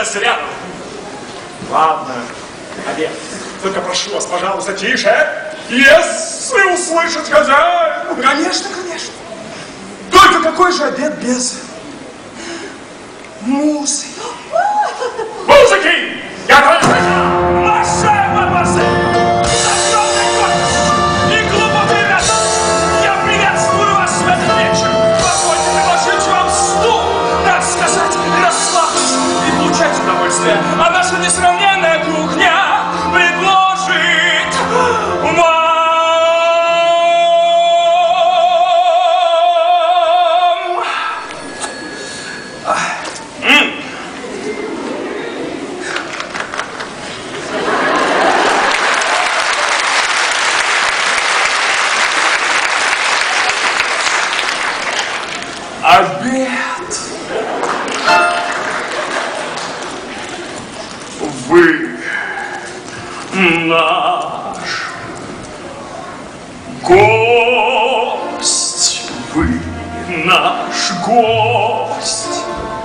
разряду. Ладно, обед. Только прошу вас, пожалуйста, тише. Если услышит хозяин. Конечно, конечно. Только какой же обед без музыки? Музыки! Я говорю, Маша, мадемуазель! Огромный гордость и глубокий радость! Я приветствую вас в этот вечер! Позвольте предложить вам стул, так сказать, расслабьтесь и получать удовольствие. А наша несравненная кухня предложит вам... обед. Вы наш гость. Вы наш гость.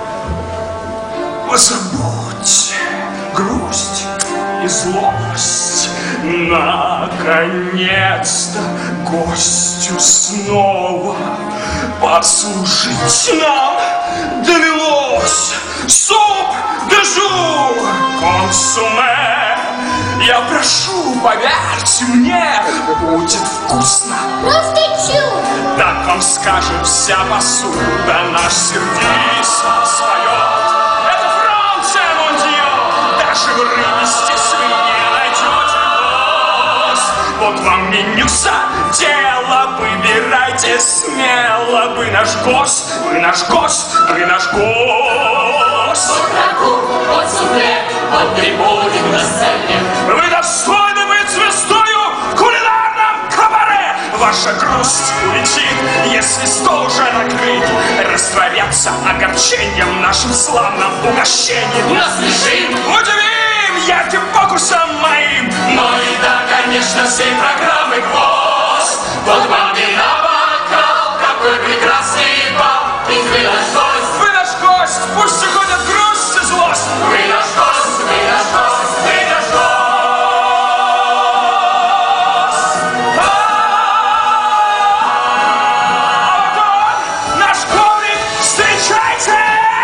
Позабудь грусть и злость. Наконец-то гостю снова послужить нам довелось. Суп дежур, консуме. Я прошу, поверьте мне, будет вкусно. Просто чудо. Так вам скажет вся посуда, наш сервиз вам споет. Это Франция, мондио, даже в рыбе здесь вы не найдете нос. Вот вам менюса, дело, выбирайте смело. Вы наш гость, вы наш гость, вы наш гость. Вот рагу, вот суфле, вот прибудет на сцене. Вы достойны быть звездою в кулинарном кабаре. Ваша грусть улетит, если стол уже накрыт. Растворятся огорчением нашим славным угощением. Насмешим, Удивим ярким фокусом моим. но и да, конечно, всей программы гвоздь. Вот вам и на бокал, какой прекрасный бал. Ведь вы наш гость, Вы наш гость, пусть уходят грусть и злость. вы наш гость, вы наш гость, вы наш гость. Наш коврик, встречайте!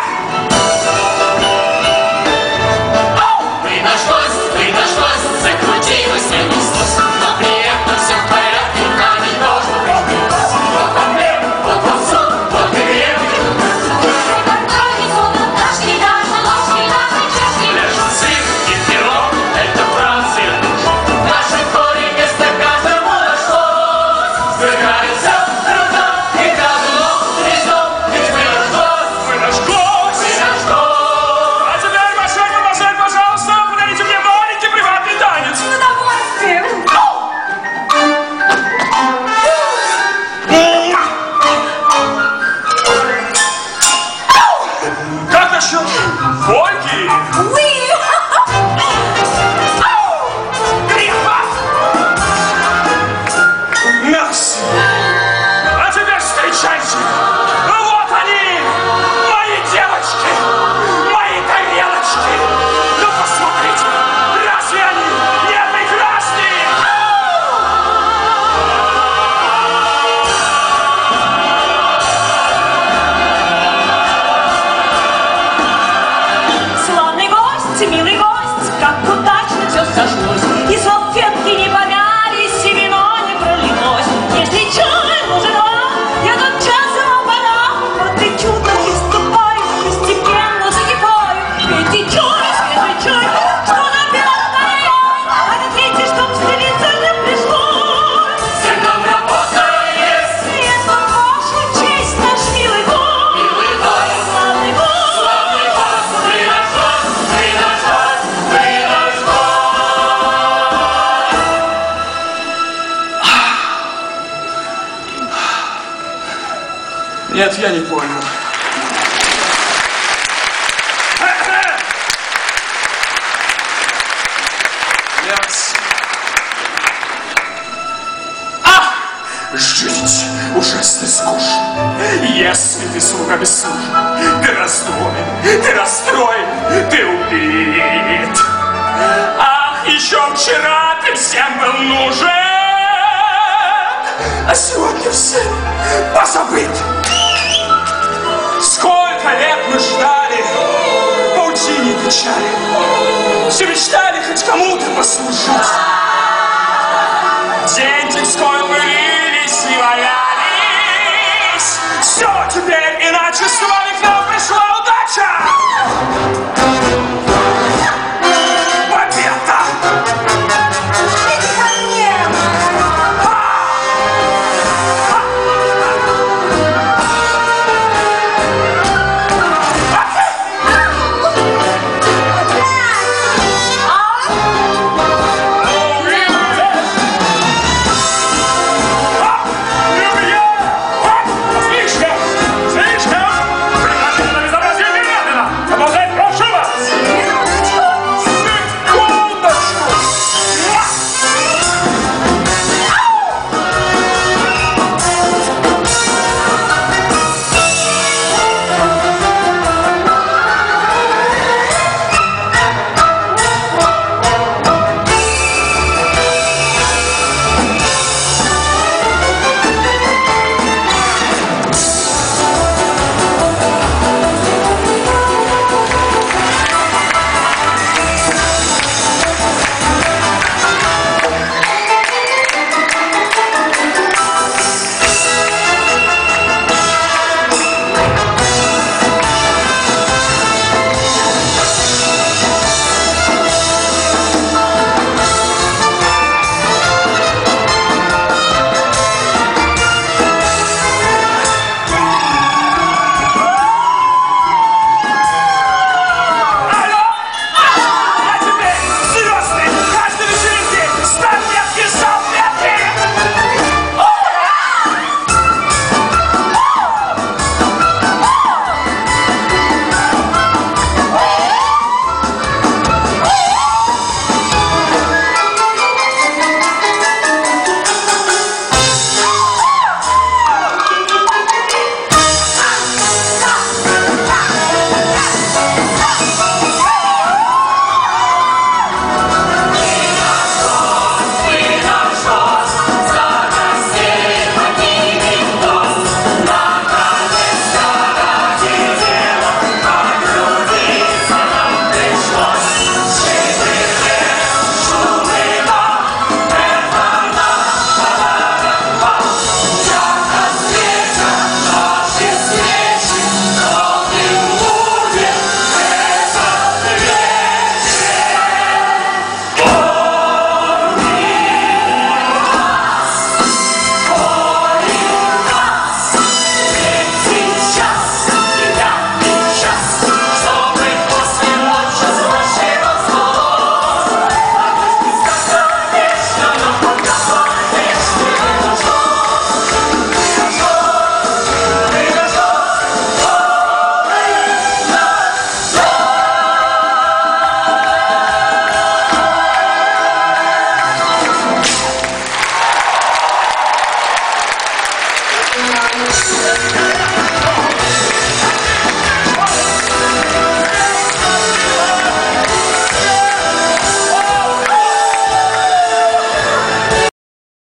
Вы наш гость, закрутилась неслось, но при этом все в порядке, камень должен быть. Вот вам хлеб, вот вам суп, вот и греб. Лежит сыр и пирог, это Франция. Наше горе место каждому нашлось. Сбегаются друзья и крадут резон, ведь вы наш гость, Вы наш гость! вы наш гость. А теперь, мадемуазель, пожалуйста, подарите мне маленький приватный танец. С удовольствием. Как насчет вольки? Уи! Грифа! Мерси! А теперь встречайте! Вот они! Мои девочки! Мои тарелочки! Ну посмотрите! Разве они не прекрасны? Славный гость, милый гость, как удачно все сошлось. И салфетки не помялись, и вино не пролилось. Если чай нужен вам, я тотчас вам подам. Вот и чудо приступаю, постепенно закипаю. Пейте чай, свежий чай, что напил ай-яй. А смотрите, чтоб стелиться не пришлось. Все нам работа есть, Это ваша честь, наш милый гость. милый гость, Славный гость. славный гость. Вы наш гость, вы наш гость, вы наш гость. Нет, я не понял. Жить ужасно скучно. Если ты слуга бесслужен, ты раздвоен, ты расстроен, ты убит. Вчера ты всем был нужен, А сегодня все позабыты. сколько лет мы ждали паутине печали, все мечтали хоть кому-то послужить. День-деньской пылились и валялись, все теперь иначе, с вами к нам пришла удача. Победа! Иди ко мне! Отлично! Слишком! Прекратите безобразие немедленно! Продолжать, прошу вас! Секундочку! А теперь, звезды, каждой вечеринке статуэтки, салфетки!